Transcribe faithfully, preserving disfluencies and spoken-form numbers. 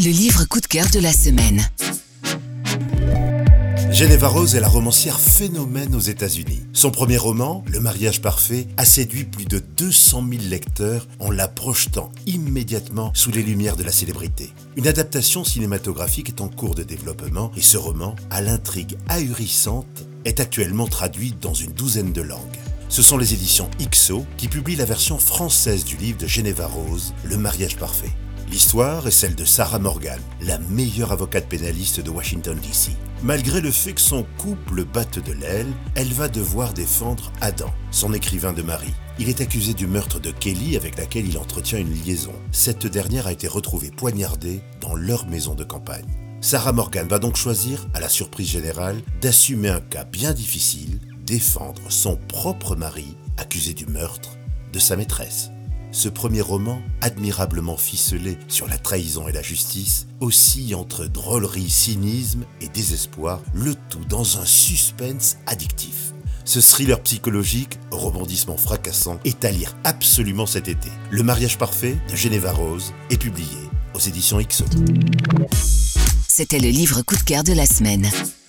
Le livre coup de cœur de la semaine. Geneva Rose est la romancière phénomène aux États-Unis. Son premier roman, Le mariage parfait, a séduit plus de deux cent mille lecteurs en la projetant immédiatement sous les lumières de la célébrité. Une adaptation cinématographique est en cours de développement et ce roman, à l'intrigue ahurissante, est actuellement traduit dans une douzaine de langues. Ce sont les éditions X O qui publient la version française du livre de Geneva Rose, Le mariage parfait. L'histoire est celle de Sarah Morgan, la meilleure avocate pénaliste de Washington D C. Malgré le fait que son couple batte de l'aile, elle va devoir défendre Adam, son écrivain de mari. Il est accusé du meurtre de Kelly avec laquelle il entretient une liaison. Cette dernière a été retrouvée poignardée dans leur maison de campagne. Sarah Morgan va donc choisir, à la surprise générale, d'assumer un cas bien difficile, défendre son propre mari, accusé du meurtre de sa maîtresse. Ce premier roman, admirablement ficelé sur la trahison et la justice, oscille entre drôlerie, cynisme et désespoir, le tout dans un suspense addictif. Ce thriller psychologique, au rebondissement fracassant, est à lire absolument cet été. Le mariage parfait de Geneva Rose est publié aux éditions X O. C'était le livre coup de cœur de la semaine.